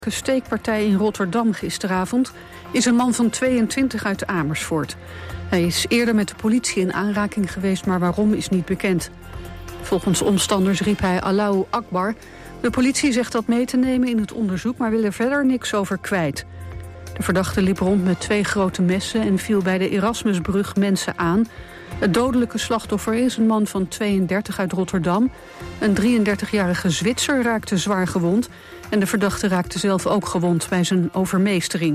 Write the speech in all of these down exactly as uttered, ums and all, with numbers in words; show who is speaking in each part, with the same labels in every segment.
Speaker 1: Een steekpartij in Rotterdam gisteravond is een man van tweeëntwintig uit Amersfoort. Hij is eerder met de politie in aanraking geweest, maar waarom is niet bekend. Volgens omstanders riep hij Allahu Akbar. De politie zegt dat mee te nemen in het onderzoek, maar wil er verder niks over kwijt. De verdachte liep rond met twee grote messen en viel bij de Erasmusbrug mensen aan. Het dodelijke slachtoffer is een man van tweeëndertig uit Rotterdam. Een drieëndertigjarige Zwitser raakte zwaar gewond en de verdachte raakte zelf ook gewond bij zijn overmeestering.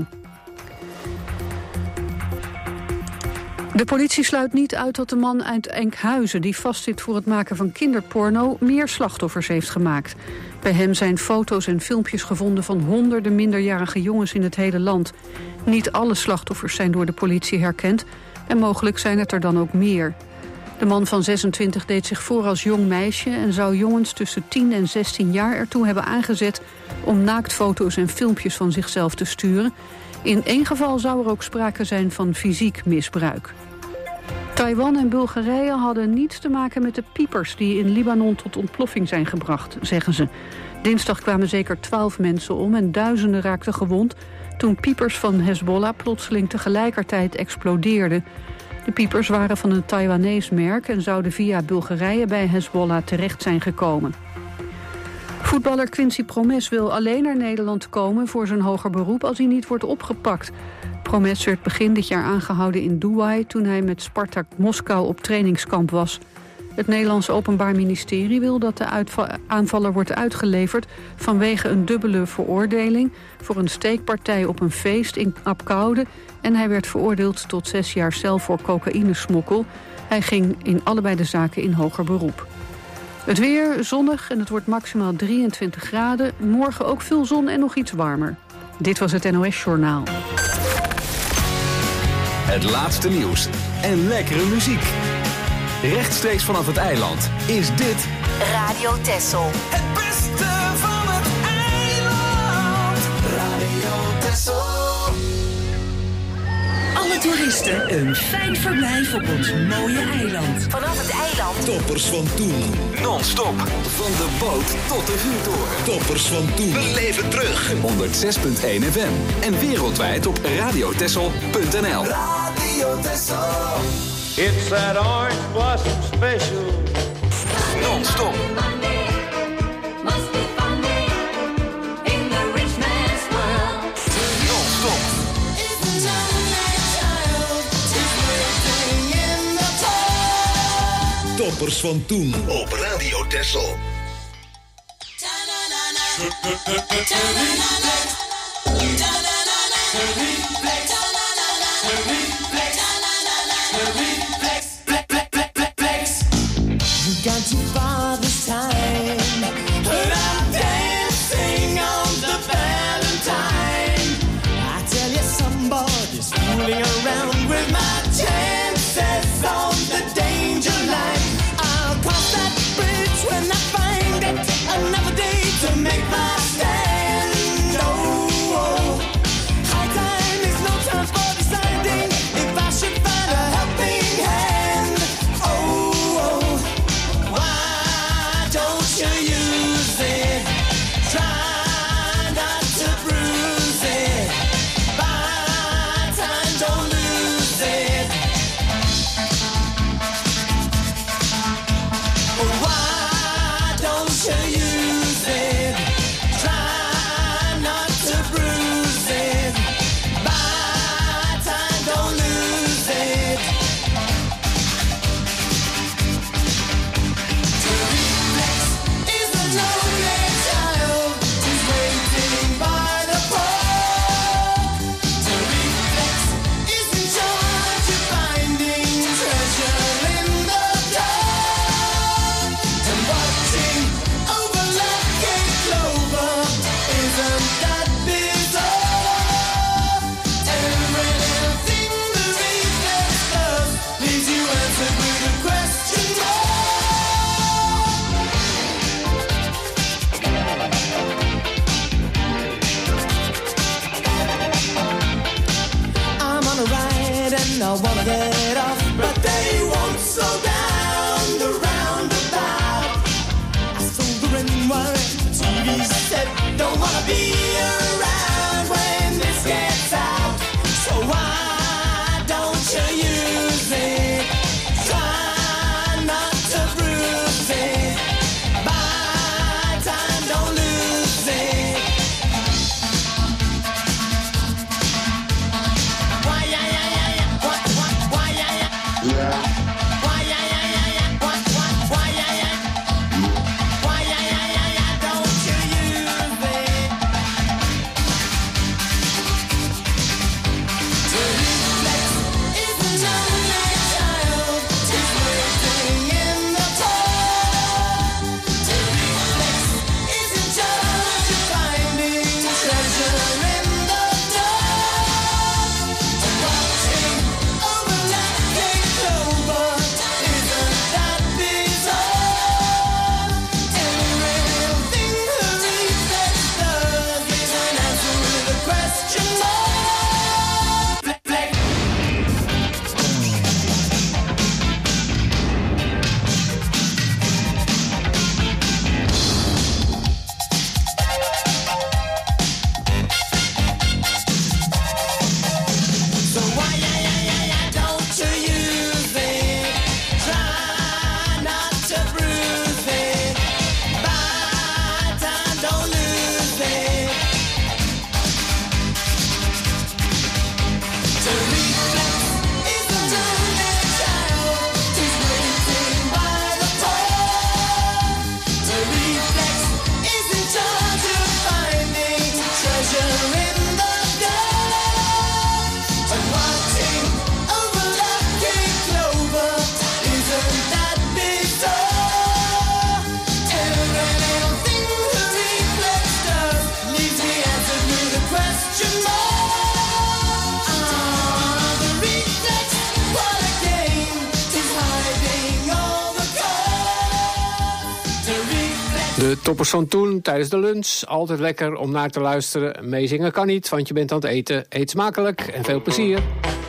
Speaker 1: De politie sluit niet uit dat de man uit Enkhuizen, die vastzit voor het maken van kinderporno, meer slachtoffers heeft gemaakt. Bij hem zijn foto's en filmpjes gevonden van honderden minderjarige jongens in het hele land. Niet alle slachtoffers zijn door de politie herkend en mogelijk zijn het er dan ook meer. De man van zesentwintig deed zich voor als jong meisje en zou jongens tussen tien en zestien jaar ertoe hebben aangezet om naaktfoto's en filmpjes van zichzelf te sturen. In één geval zou er ook sprake zijn van fysiek misbruik. Taiwan en Bulgarije hadden niets te maken met de piepers die in Libanon tot ontploffing zijn gebracht, zeggen ze. Dinsdag kwamen zeker twaalf mensen om en duizenden raakten gewond toen piepers van Hezbollah plotseling tegelijkertijd explodeerden. De piepers waren van een Taiwanees merk en zouden via Bulgarije bij Hezbollah terecht zijn gekomen. Voetballer Quincy Promes wil alleen naar Nederland komen voor zijn hoger beroep als hij niet wordt opgepakt. Promes werd begin dit jaar aangehouden in Douai toen hij met Spartak Moskou op trainingskamp was. Het Nederlands Openbaar Ministerie wil dat de aanvaller wordt uitgeleverd vanwege een dubbele veroordeling voor een steekpartij op een feest in Apkoude en hij werd veroordeeld tot zes jaar cel voor cocaïnesmokkel. Hij ging in allebei de zaken in hoger beroep. Het weer zonnig en het wordt maximaal drieëntwintig graden. Morgen ook veel zon en nog iets warmer. Dit was het N O S-journaal.
Speaker 2: Het laatste nieuws en lekkere muziek. Rechtstreeks vanaf het eiland is dit
Speaker 3: Radio Texel.
Speaker 4: Het beste van het eiland. Radio Texel.
Speaker 3: Alle toeristen een fijn verblijf op ons mooie eiland. Vanaf het eiland.
Speaker 5: Toppers van toen.
Speaker 2: non-stop van de boot tot de vuurtoren.
Speaker 5: Toppers van toen.
Speaker 2: We leven terug. honderdzes punt één F M en wereldwijd op radiotessel punt n l.
Speaker 4: Radio Texel.
Speaker 6: It's that orange blossom special.
Speaker 2: Non-stop. Non-stop.
Speaker 5: Toppers van toen op Radio Texel.
Speaker 4: Gone too far this time, but I'm dancing on the Valentine. I tell you, somebody's fooling around with my chances on the danger line. I'll cross that bridge when I find it. Another day to make my stand. Oh,
Speaker 7: De toppers van toen tijdens de lunch. Altijd lekker om naar te luisteren. Meezingen kan niet, want je bent aan het eten. Eet smakelijk en veel plezier.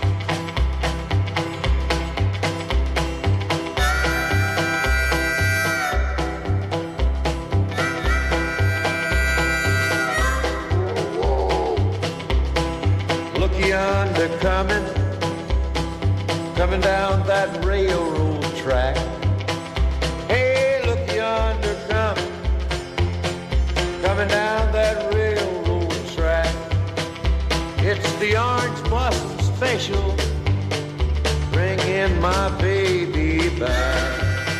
Speaker 6: Look yonder coming, coming down that railroad track. Hey, look yonder coming, coming down that railroad track. It's the Orange Blossom Special, bringing my baby back.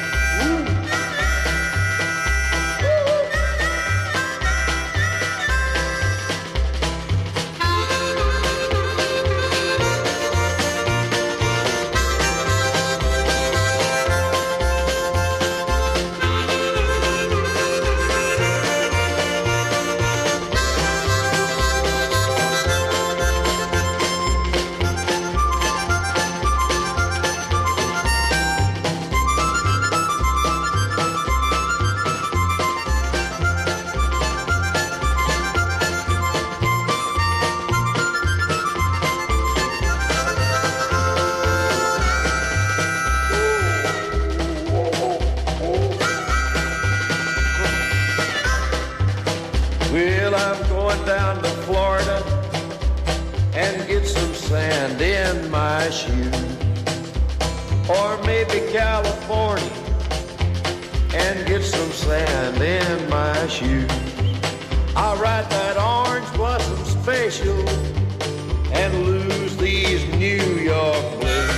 Speaker 6: Down to Florida and get some sand in my shoes, or maybe California and get some sand in my shoes. I'll ride that Orange Blossom Special and lose these New York blues.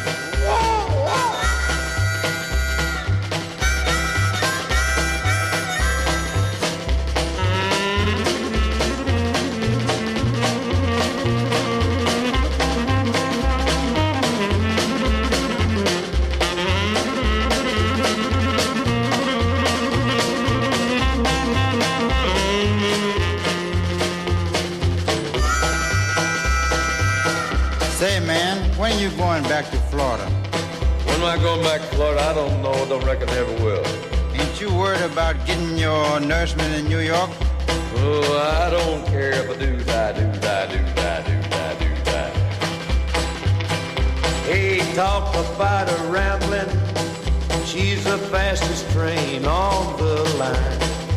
Speaker 8: When are you going back to Florida?
Speaker 6: When am I going back to Florida? I don't know. Don't reckon I ever will.
Speaker 8: Ain't you worried about getting your nourishment in New York?
Speaker 6: Oh, I don't care if I do die, do die, do die, do die, do die. Hey, talk about a rambling. She's the fastest train on the line.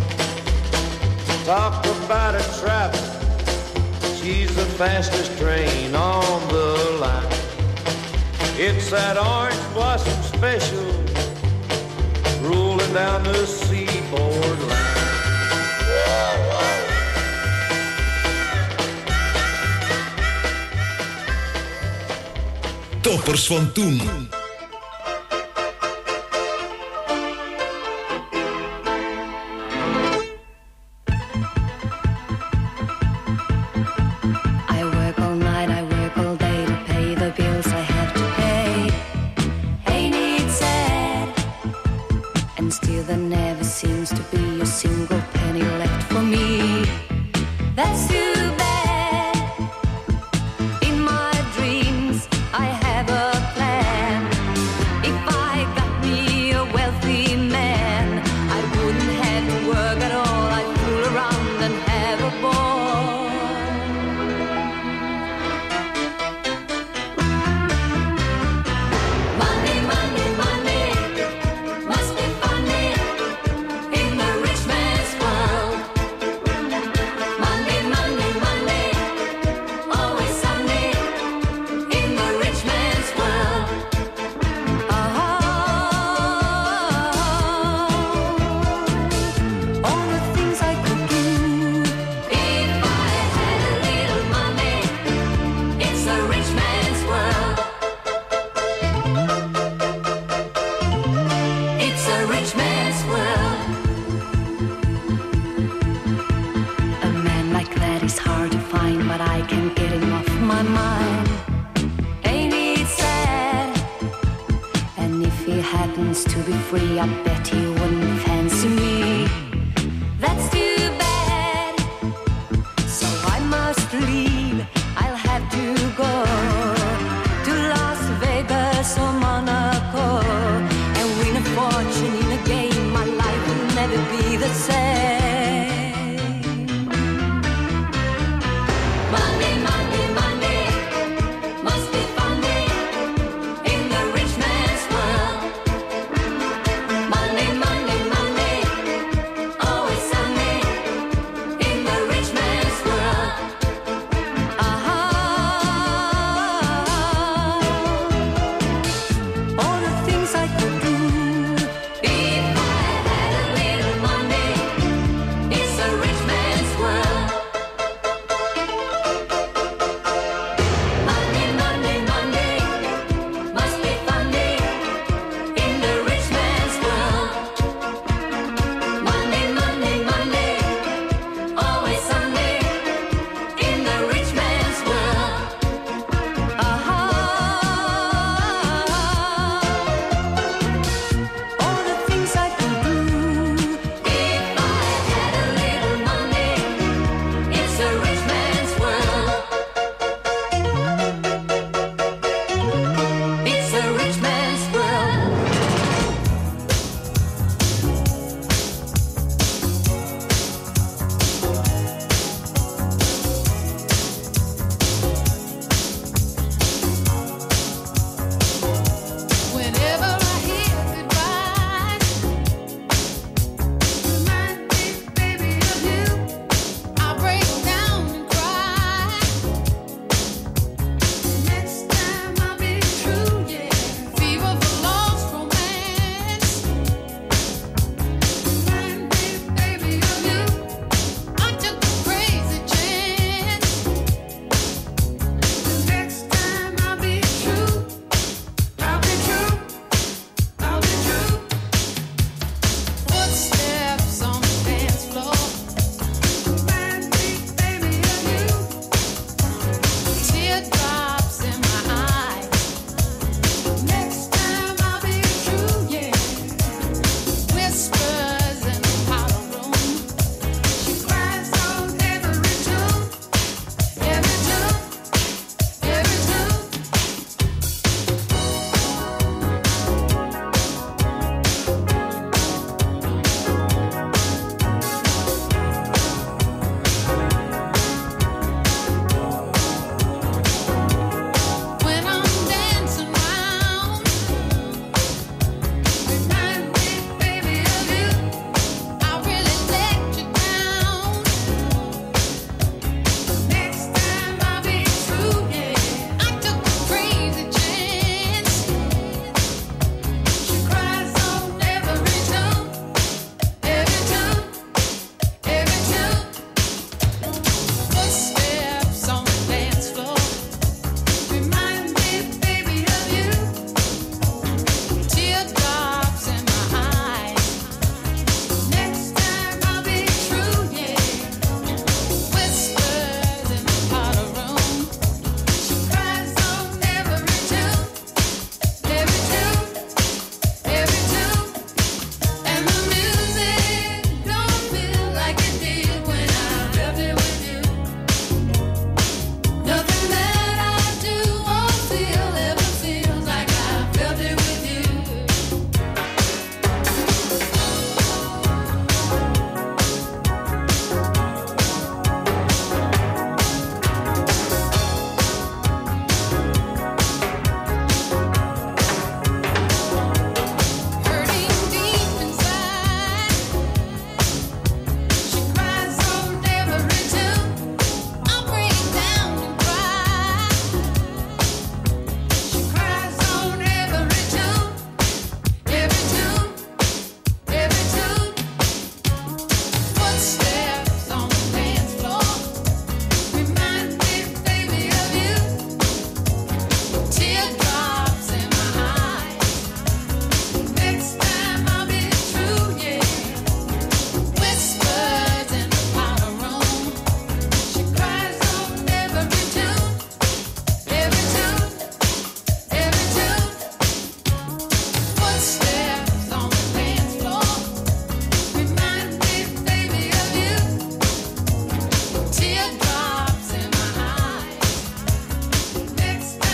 Speaker 6: Talk about a traveling. She's the fastest train on the line. It's that Orange Blossom Special rolling down the seaboard line.
Speaker 5: Toppers van toen.
Speaker 9: The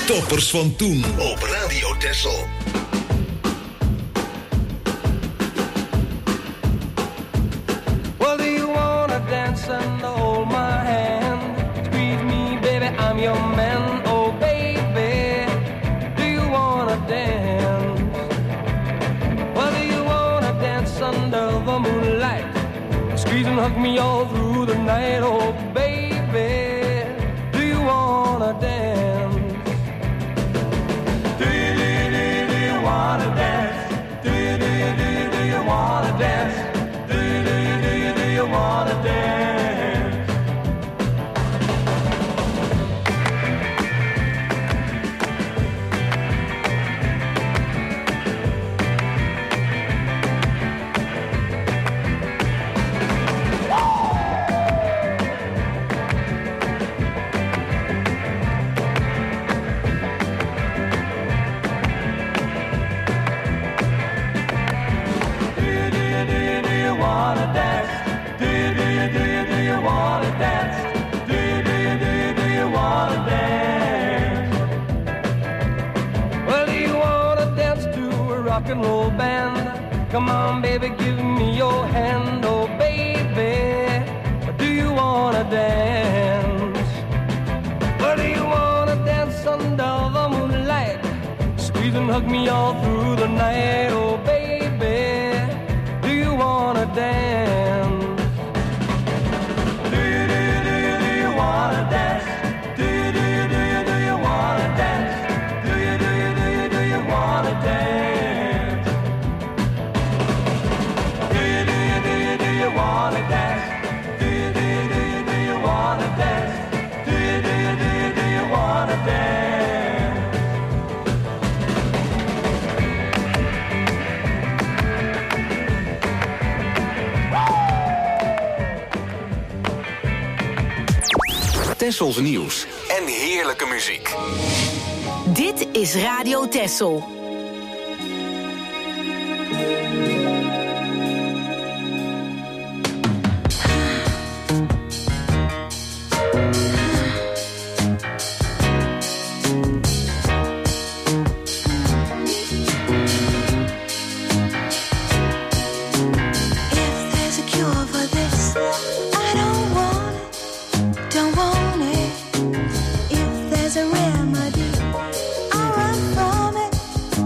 Speaker 5: Toppers van toen op Radio Texel.
Speaker 6: Well, do you wanna dance and hold my hand? Squeeze me, baby, I'm your man. Oh, baby, do you wanna dance? Well, do you wanna dance under the moonlight? Squeeze and hug me all through the night. Oh, baby, do you wanna dance? Do you, do you, do you, do you wanna dance? Do you, do you, do you, do you wanna dance? Do you, do you, do you, do you wanna dance? Rock and roll band, come on baby, give me your hand. Oh baby, do you wanna dance? Or do you wanna dance under the moonlight? Squeeze and hug me all through the night. Oh baby, do you wanna dance? Do you, do you, do you, do you wanna dance? Do you, do you, do you, do you wanna dance? Do you, do you, do you, do you wanna dance? Wanna dance? Do you, do you, do you, do you wanna dance? Do you, do you, do you, do you wanna dance?
Speaker 2: Tessels nieuws en heerlijke muziek.
Speaker 3: Dit is Radio Texel.
Speaker 9: If there's a remedy, I'll run from it.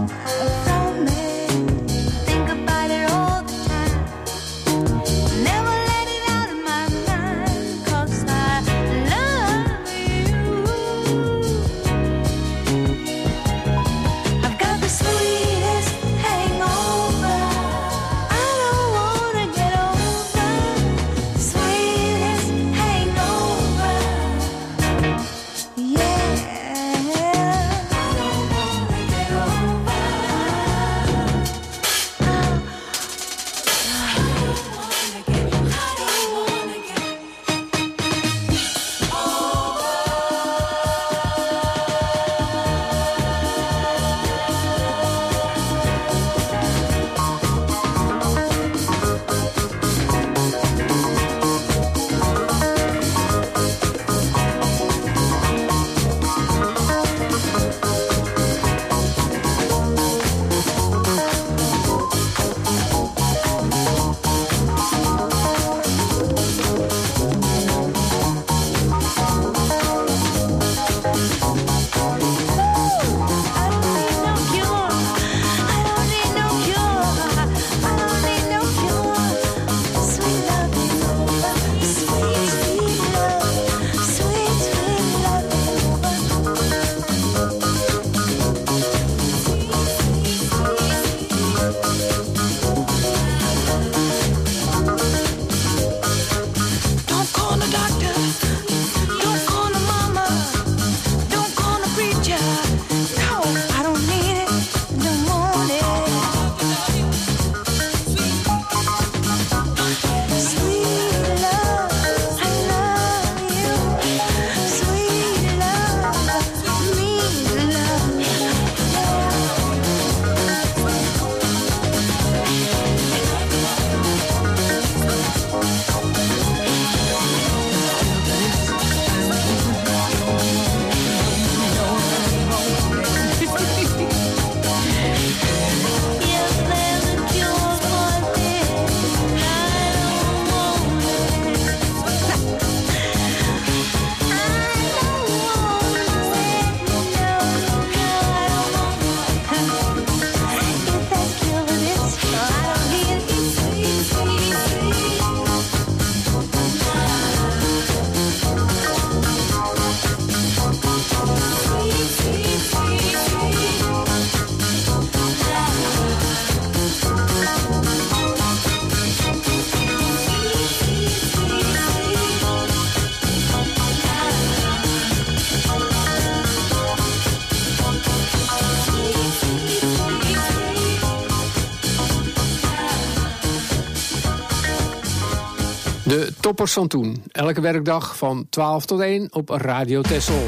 Speaker 7: De toppers van toen. Elke werkdag van twaalf tot één op Radio Texel.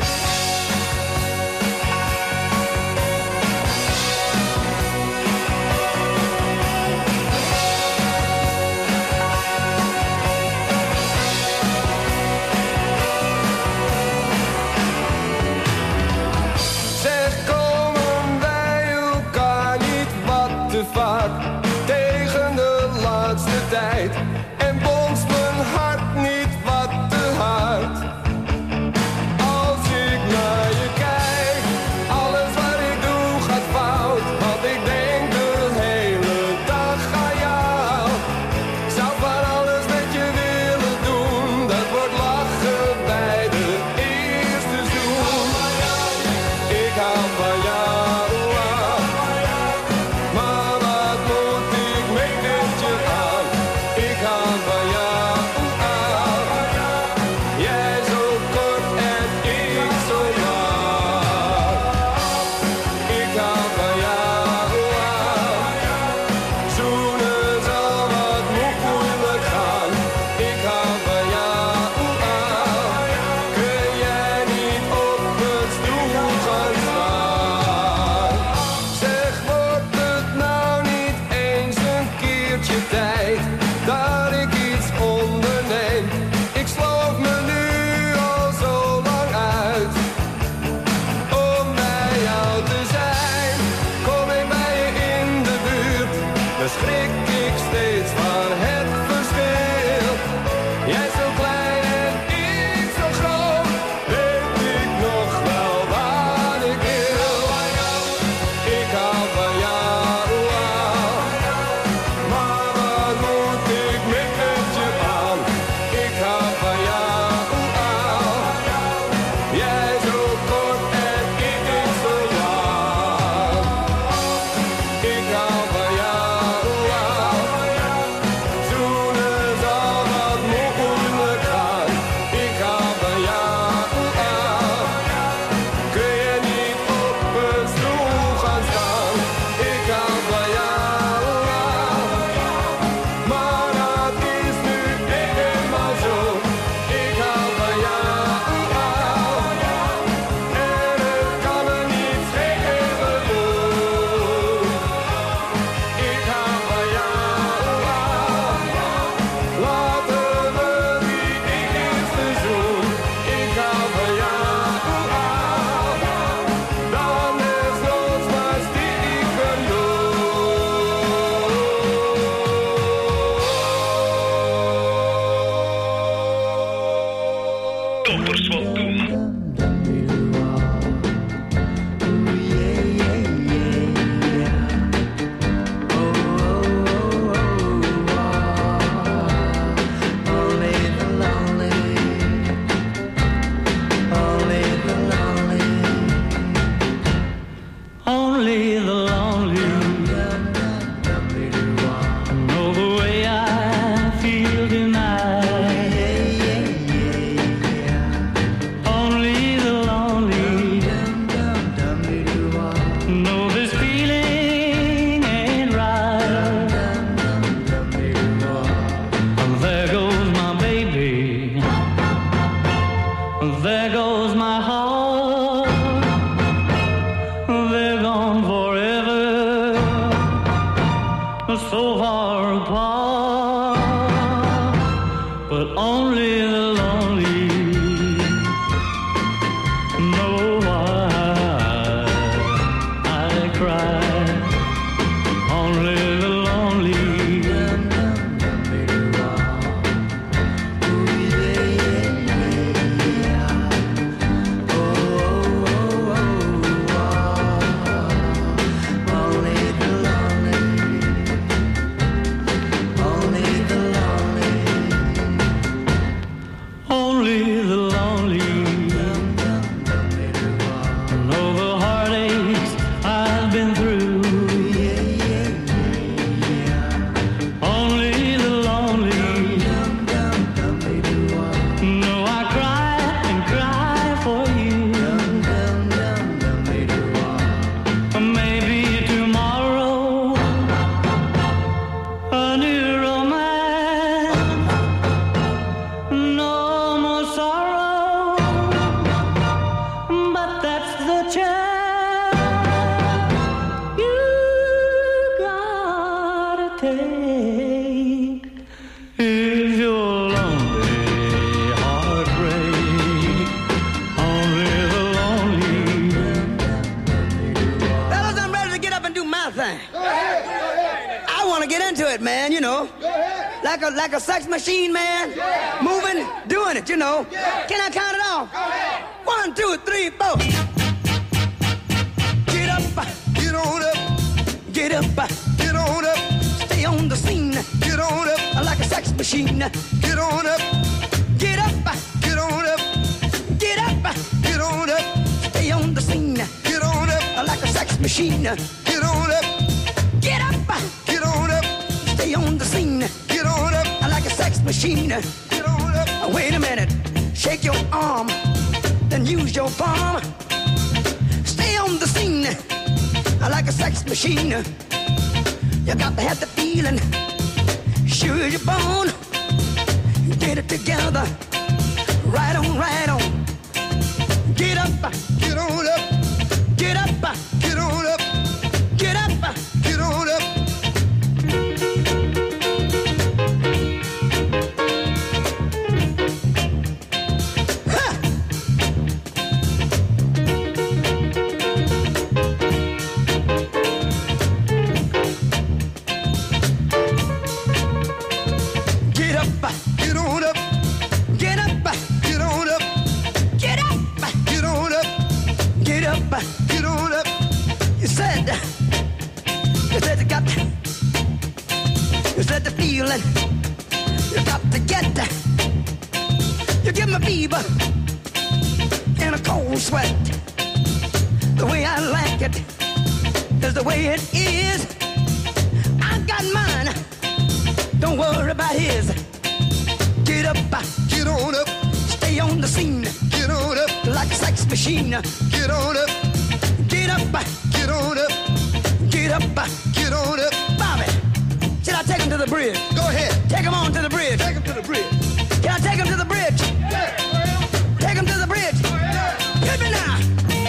Speaker 9: Tegen de laatste tijd. En bonst mijn hart niet wat te hard. Als ik naar je kijk, alles wat ik doe gaat fout. Want ik denk de hele dag aan jou. Ik zou van alles met je willen doen. Dat wordt lachen bij de eerste zoen. Ik hou van jou.
Speaker 10: Oh like a like a sex machine, man? Yeah. Moving, doing it, you know. Yeah. Can I count it off? Go ahead. One, two, three, four. Get up, get on up, get up, get on up. Stay on the scene, get on up, like a sex machine. Get on up, get up, get on up, get up, get on up. Stay on the scene, get on up, like a sex machine. Get on up, get up, get on up. Stay on the scene, get on up, like a sex machine. Get on up. Wait a minute, shake your arm, then use your palm. Stay on the scene, like a sex machine. You got to have the feeling, sure you're born. Get it together, right on, right on. Get up, get on up, get up, get on up, get up, get on up. Get on up. You said, you said you got, you said the feeling, you got to get that. You give me fever and a cold sweat. The way I like it is the way it is. I got mine, don't worry about his. Get up, get on up, stay on the scene. Get on up, like a sex machine. Get on up, get up, get on up, get up, get on up. Bobby, should I take him to the bridge? Go ahead. Take him on to the bridge. Take him to the bridge. Can I take him to the bridge? Yeah. Take him to the bridge. Yeah. Hit me now.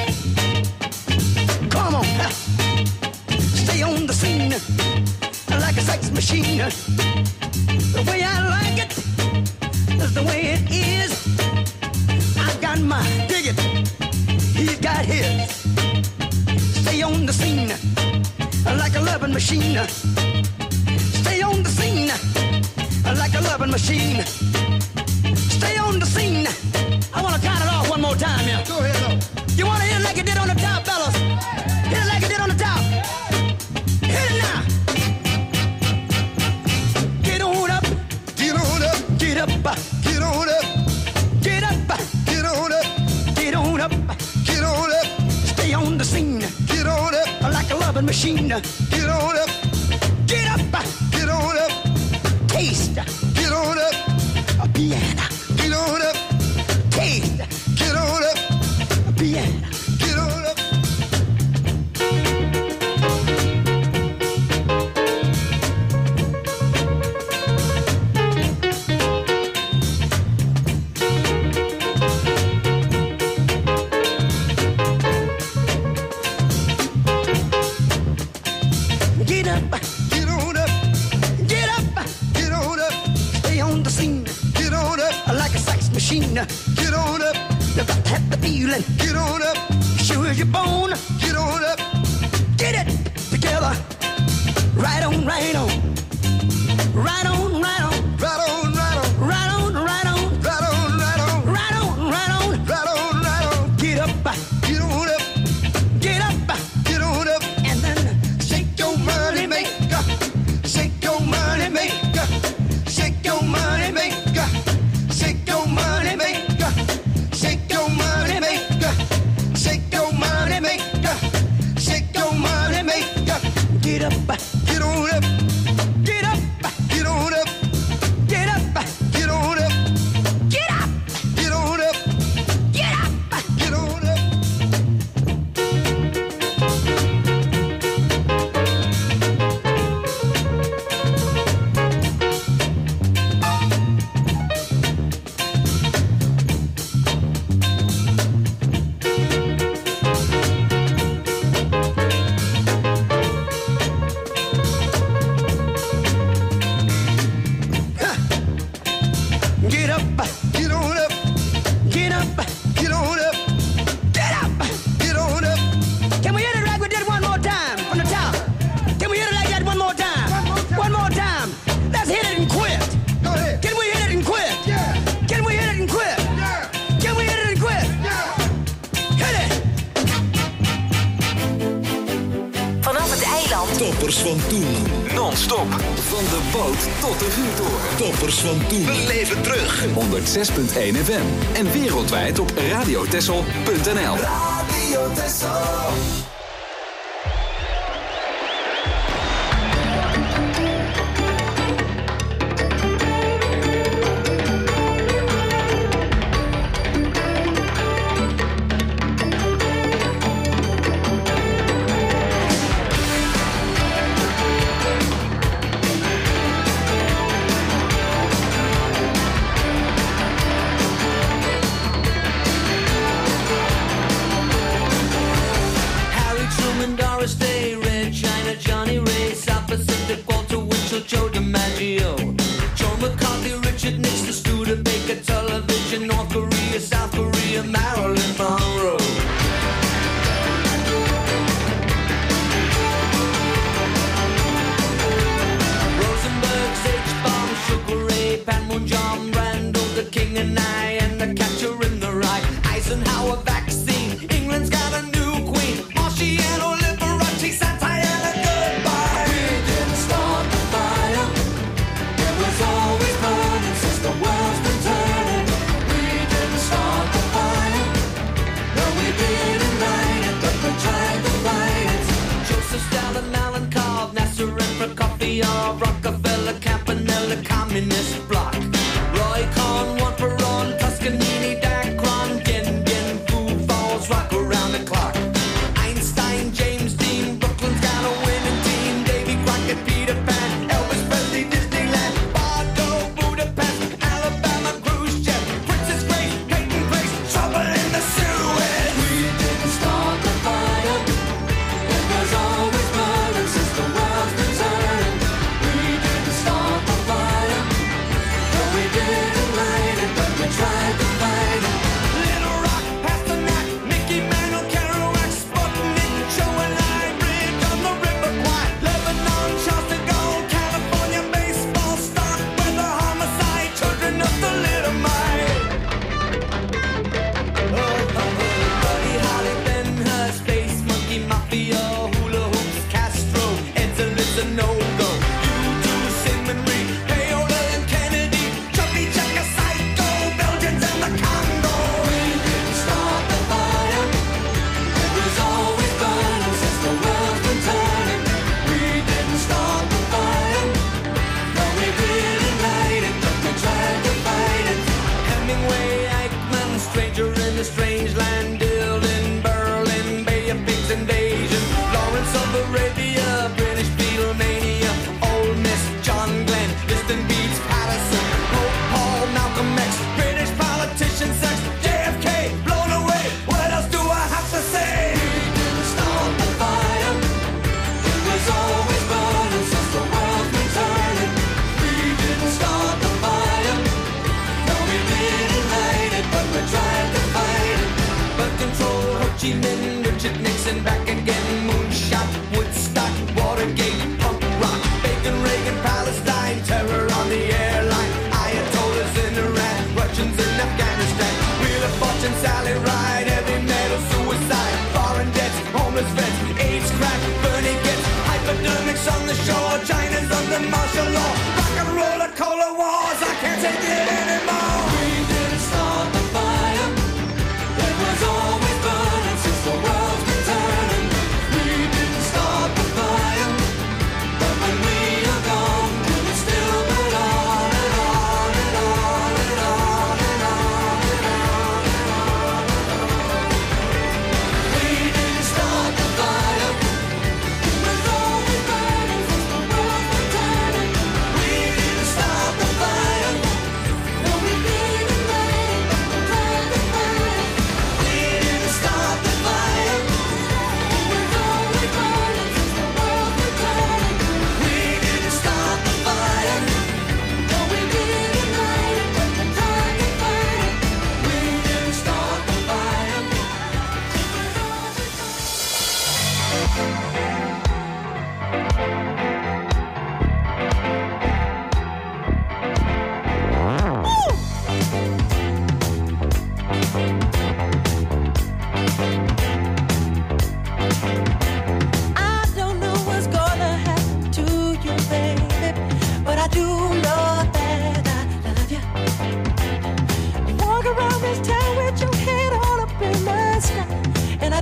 Speaker 10: Come on. Stay on the scene like a sex machine. The way I like it is the way it is. I've got mine, dig it. He's got his. Stay on the scene like a loving machine. Stay on the scene like a loving machine. Stay on the scene. I want to count it off one more time here. Go ahead, though. You want to hit it like it did on the top, fellas? Hit it like it did on the top. Hit it now. Get on up. Get on up. Get up. Get on up. Get up. Get on up. Get on up. Get on up. Stay on the scene. Get on up. Like a loving machine. Get on up. Get up. Get on up. Taste. Get on up. A piano. Get on up. Taste. Get on up. A piano. Get on up. Get on up, you got to have the feeling. Get on up, sure as you're born. Get on up, get it together. Right on, right on. Right on, right on. Right on, right on. Right on, right on. Right on, right on. Right on, right on. Right on, right on. Get up, get on up. Get up, get on up. And then shake your money maker. Shake your money maker. Shake your money maker. Shake your money maker, shake your money maker, shake your money maker, shake your money maker. Get up, get on up, get up, get on up, get up, get on up, get up, get on up, get up, get on up.
Speaker 5: Toppers van toen.
Speaker 2: Non-stop. Van de boot tot de vuurtoren.
Speaker 5: Toppers van toen. We leven terug.
Speaker 2: honderd zes komma één F M. En wereldwijd op radiotessel punt n l.
Speaker 4: Radio Tessel.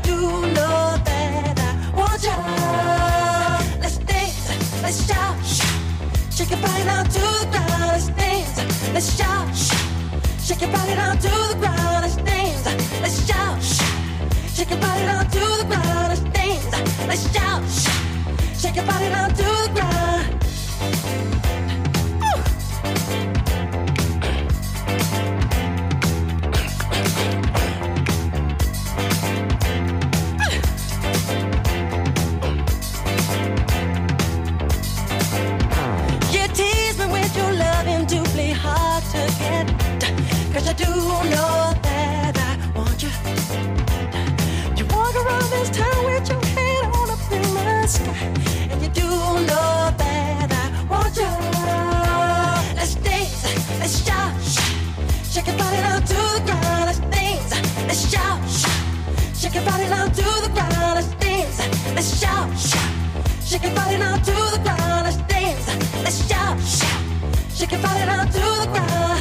Speaker 4: do know that I want you. Let's dance, let's shout, shake your body down to the ground. Let's dance, let's shout, shake your body down to the ground. Let's dance, let's shout, shake your body down to the ground. Let's dance, let's shout, shake your body down to the ground. Cause I do know that I want you. You walk around this town with your head on up in the sky, and you do know that I want you. Let's dance, let's shout, shake your body down to the ground. Let's dance, let's shout, shake your body down to the ground. Let's dance, let's shout, shake your body down to the ground. Let's dance, let's shout, shake your body down to the ground.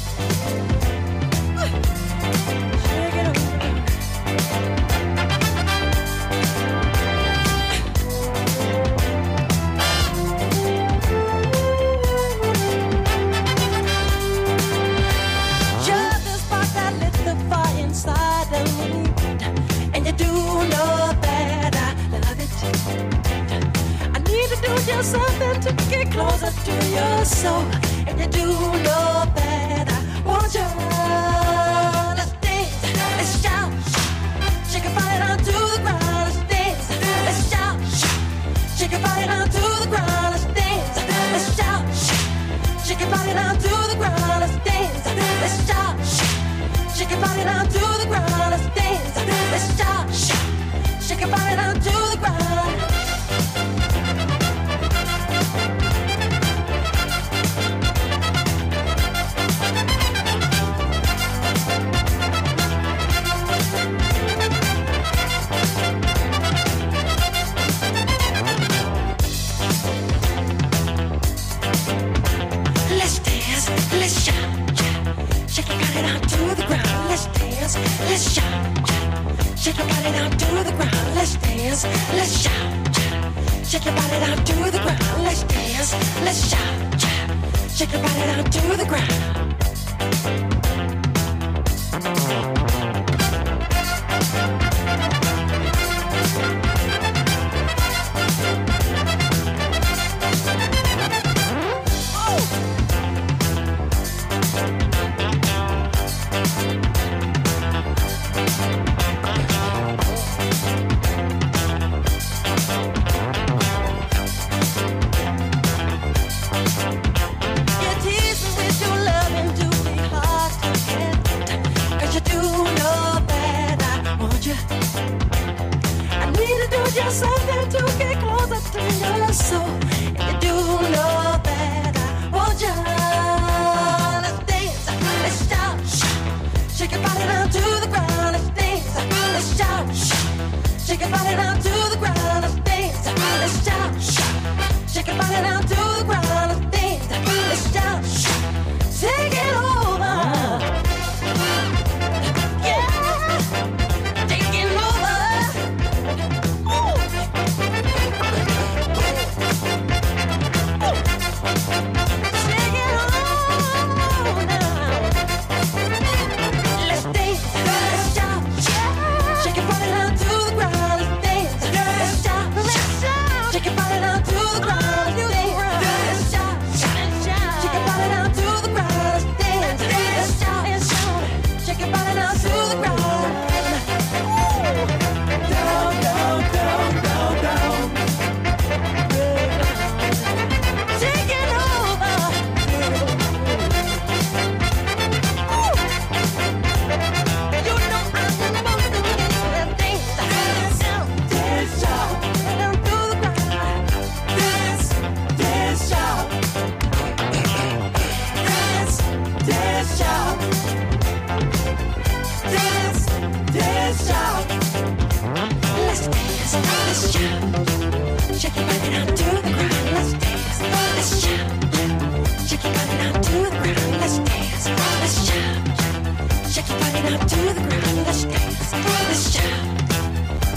Speaker 4: Just something to get closer to your soul, and you do know that I want you. Let's dance, let's shout, shake your body down to the ground. Let's dance, let's shout, shake your body down to the ground. Let's dance, let's shout, shake your body down to the ground. Let's dance, let's shout, shake your body down to the ground. Let's dance, let's shout, shake your body down to the ground. Let's shout, shake your body down to the ground. Let's dance, let's shout, shake your body down to the ground. Let's dance, let's shout, shake your body down to the ground.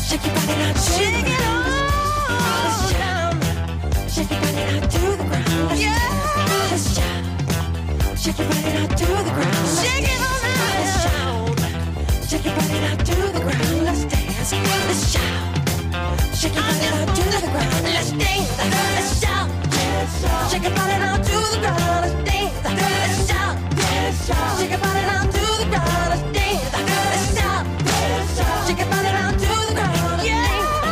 Speaker 4: Shake your body now, shake it on. Let's jump. Shake your body now to the ground. Let's yeah. Let's jump. Shake your body now to the ground. Shake it on now. Let's jump. Shake your body now to the ground. Let's dance. Let's shout. Shake your body now to the ground. Let's dance. Let's shout. Shake your body now to the ground. Let's dance. Let's shout. Shake your body now to the ground. Let's dance. Let's shout. Shake your body now to the ground. Yeah.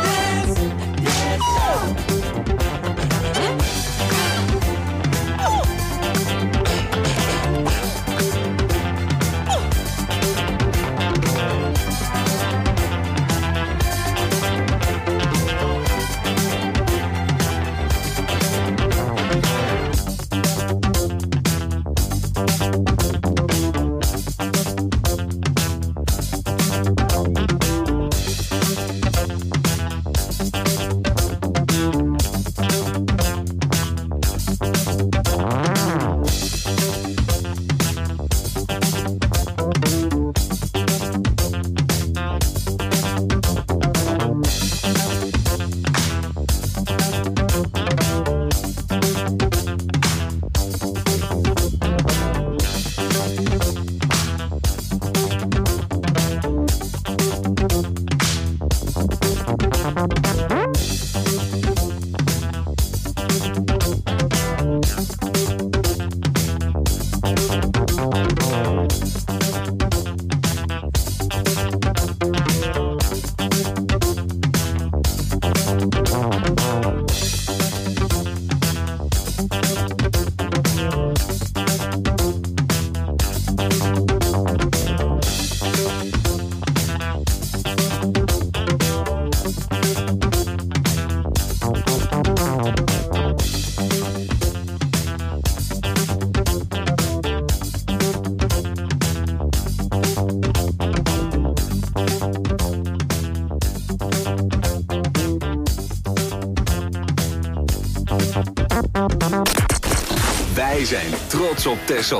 Speaker 2: Wij zijn trots op Texel.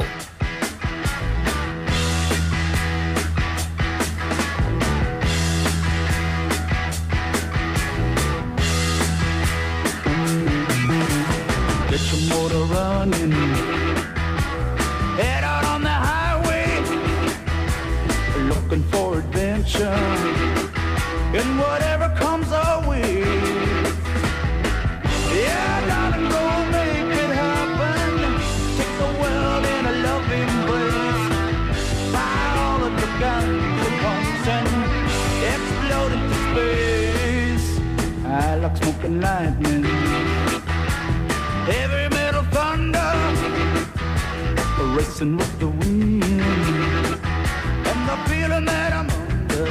Speaker 10: Get your motor running. Head out on the highway, looking for adventure, and whatever comes our way. Yeah, darling, go make it happen. Take the world in a loving embrace. Fire all of the guns at once and explode into space. I like smoking lightning, heavy metal thunder, racing with the wind, and the feeling that I'm under.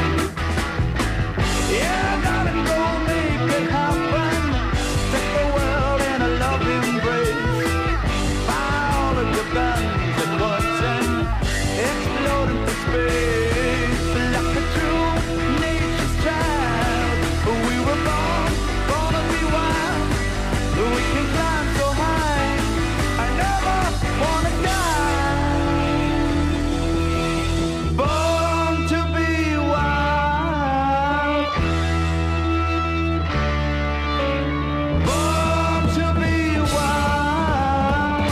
Speaker 10: Yeah, darling, go make it happen. Take the world in a loving embrace. Fire all of your guns at once and explode into space. Like a true nature's child, we were born, born to be wild. We can climb so high, I never wanna die. Born to be wild. Born to be wild.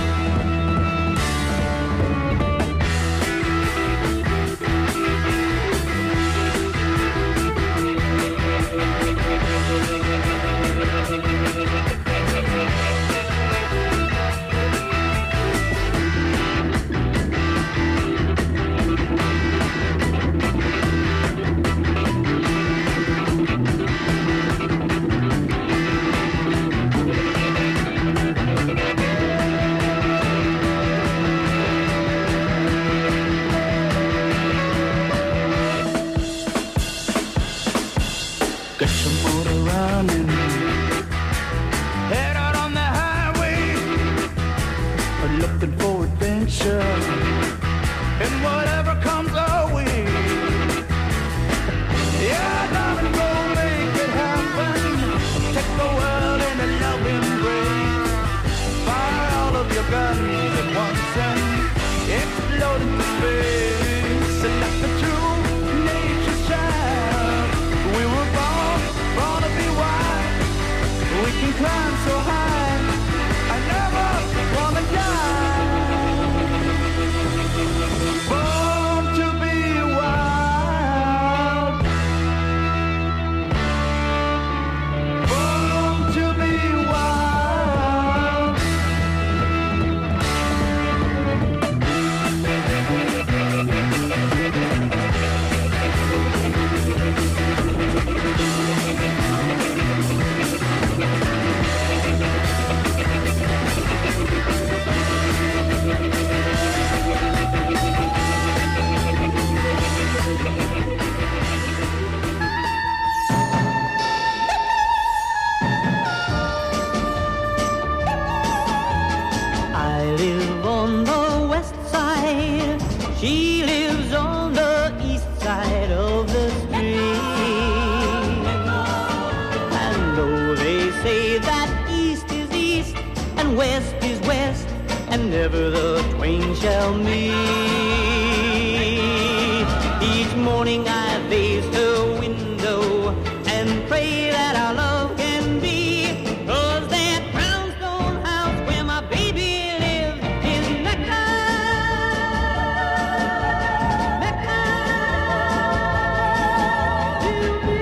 Speaker 10: Get your motor running. Head out on the highway, looking for adventure, and whatever comes our way. Yeah, darling, go make it happen. Take the world in a loving embrace. Fire all of your guns at once and explode into space. And like a true nature's child, we
Speaker 11: never the twain shall meet. Each morning I face her window and pray that our love can be, 'cause that brownstone house where my baby lives is Mecca, Mecca to me.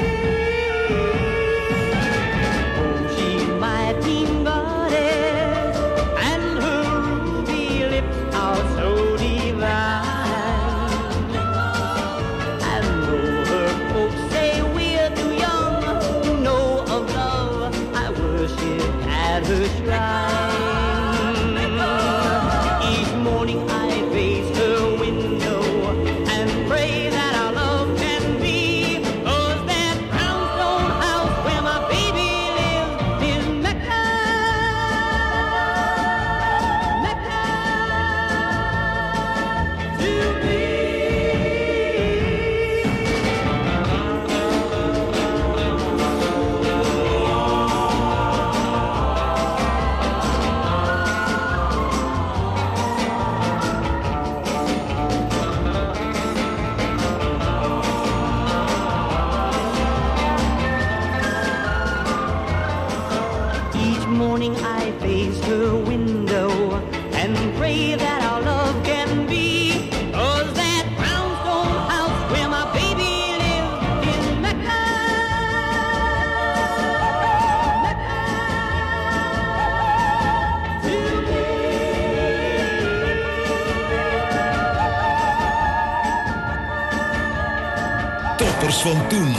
Speaker 11: Oh, she's my teen goddess, and her ruby lips are so divine. And though her folks say we're too young to know of love, I worship at her shrine. Each morning I face her window and pray that our love can be, 'cause that brownstone house where my baby lives is Mecca, Mecca to me. Each morning I face her window and pray that our love can be, 'cause that brownstone house where my baby lives is Mecca, Mecca to me.
Speaker 5: Toppers van toen.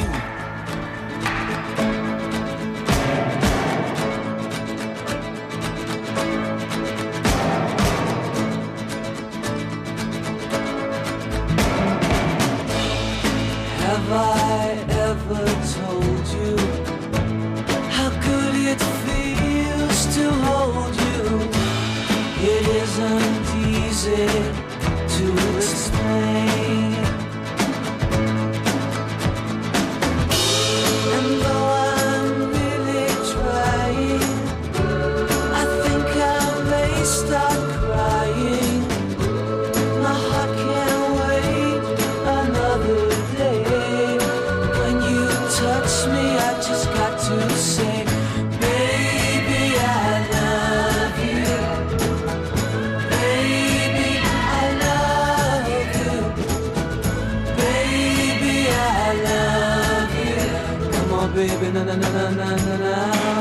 Speaker 4: Have I ever told you how good it feels to hold you? It isn't easy to explain. And though I'm really trying, I think I may start crying. My heart can't wait another day. When you touch me, I just got to say, baby, I love you. Baby, I love you. Baby, I love you. Come on, baby, na na na na na na na.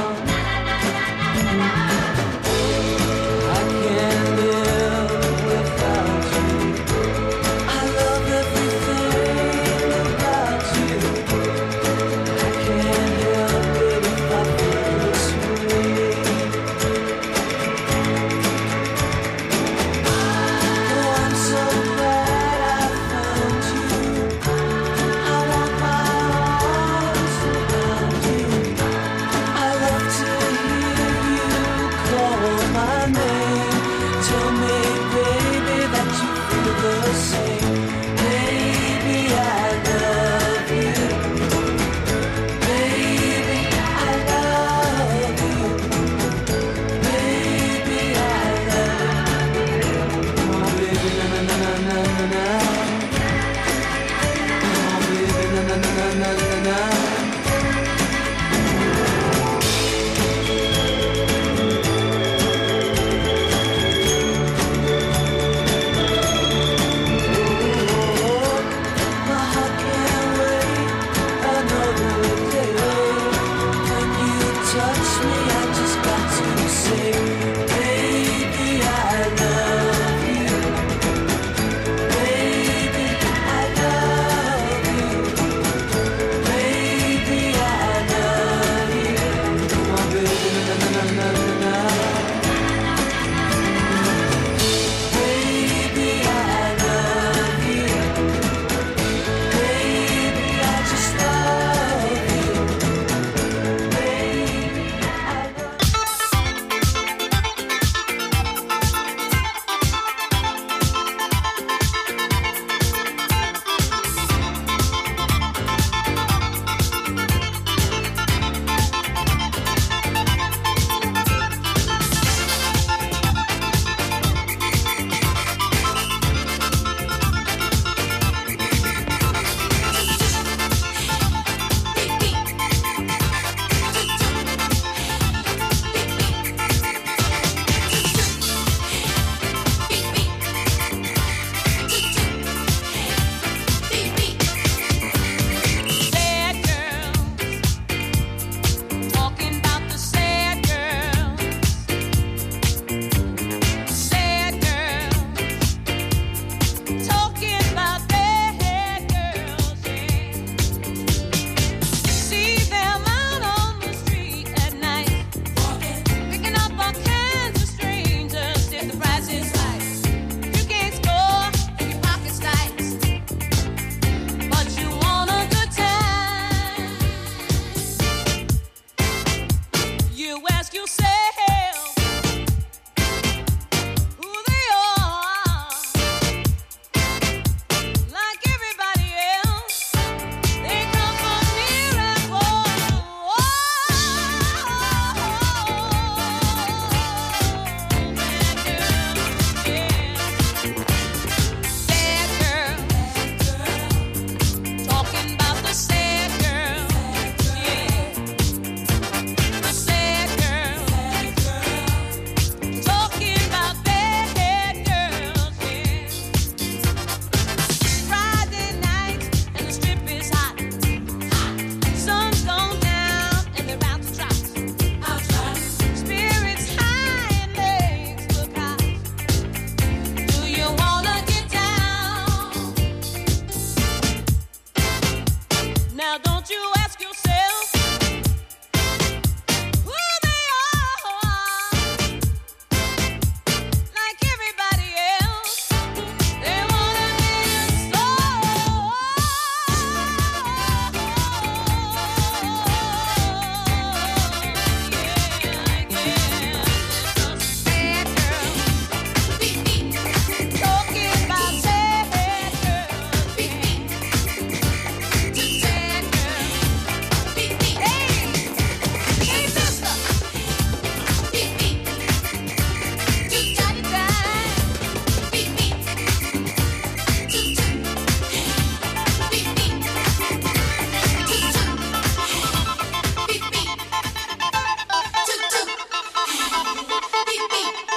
Speaker 4: I can't live without you. I love everything about you. I can't help it if I feel this way. Oh, I'm so glad I found you. I want my arms around you. I love to hear you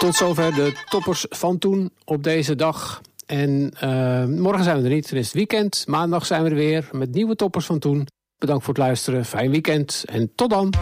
Speaker 7: Tot zover de toppers van toen op deze dag. En uh, morgen zijn we er niet, dan is het weekend. Maandag zijn we er weer met nieuwe toppers van toen. Bedankt voor het luisteren, fijn weekend en tot dan.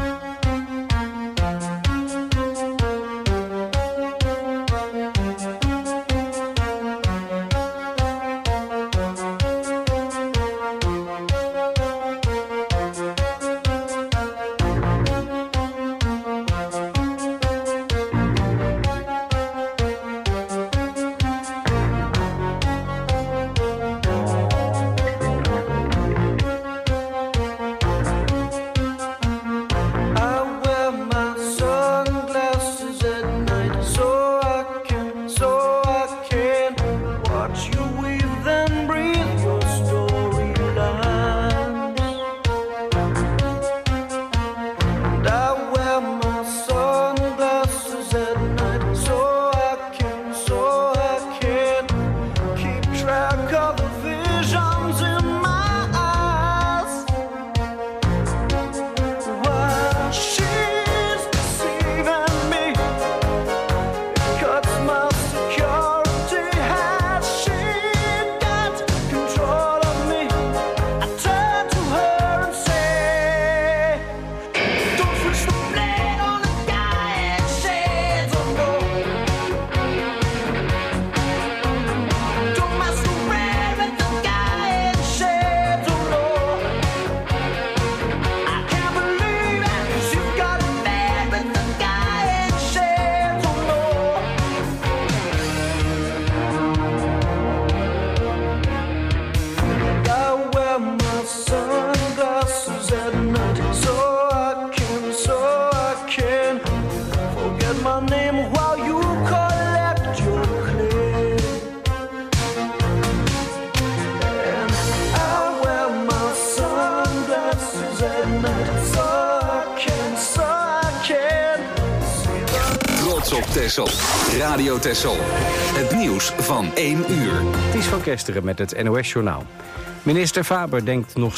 Speaker 2: Texel. Radio Texel. Het nieuws van één uur.
Speaker 12: Ties van Kesteren met het N O S-journaal. Minister Faber denkt nog